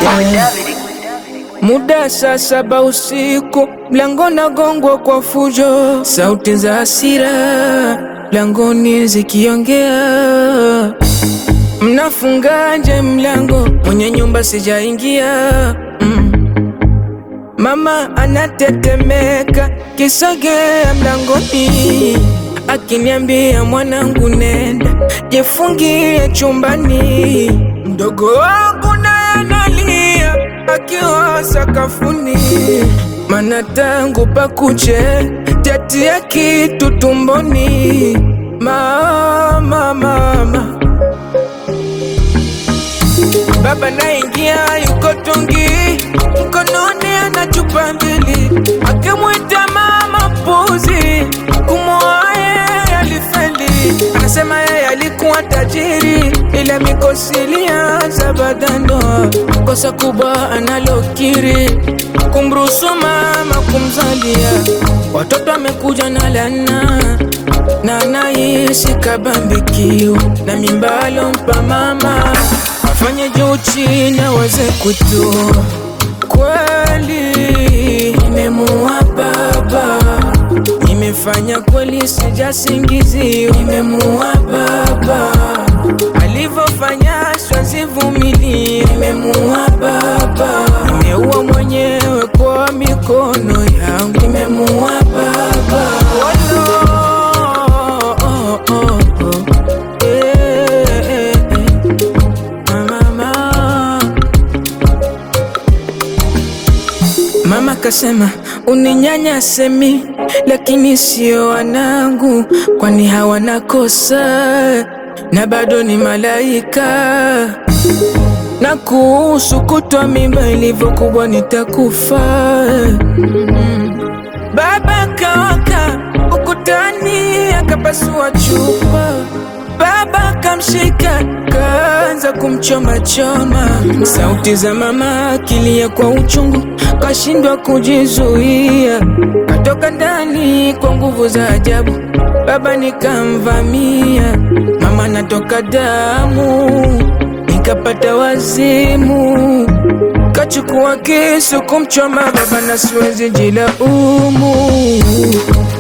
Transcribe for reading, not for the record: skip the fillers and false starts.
Muda saa 7 usiku, mlango nagongwa kwa fujo, sauti za hasira mlangoni zikiongea. Mnafungaje mlango? Mwenye nyumba sijaingia. Mama anatetemeka, kisogea mlangoni, akiniambia mwanangu nenda jifungie chumbani. Mdogo wangu naye analia akiwa sakafuni, mana tangu pakuche tatia kitu tumboni. Mama baba naingia yuko tungi, mkononi ana chupa mbili, akimwita mama puzi, kumwaye alifeli. Anasema yeye alikuwa tajiri, ila mikosi ilianza badando. Kosa kubwa analokiri, kumruhusu mama kumzalia. Watoto amekuja na lana, na anaishi kabambikio, na mimba alompa mama afanye juu chini aweze kutoa. Kweli nimemuua baba, nimefanya kweli sijasingizio. Nimemuua baba, alivyofanya siwezi vumilia. Nimemuua baba, nimeua mwenyewe kwa mikono yangu. Nimemuua baba. Mama kasema uninyanyase mi, lakini sio wanangu, kwani hawana kosa na bado ni malaika. Na kuhusu kutoa mimba ilivyokuwa nitakufa. Baba kawaka ukutani akapasua chupa, baba kamshika kaanza kumchoma choma. Sauti za mama akilia kwa uchungu, kashindwa kujizuia, katoka ndani kwa nguvu za ajabu. Baba nikamvamia, mama natoka damu, nikapata wazimu. Kachukua kisu kumchoma baba na siwezi jilaumu.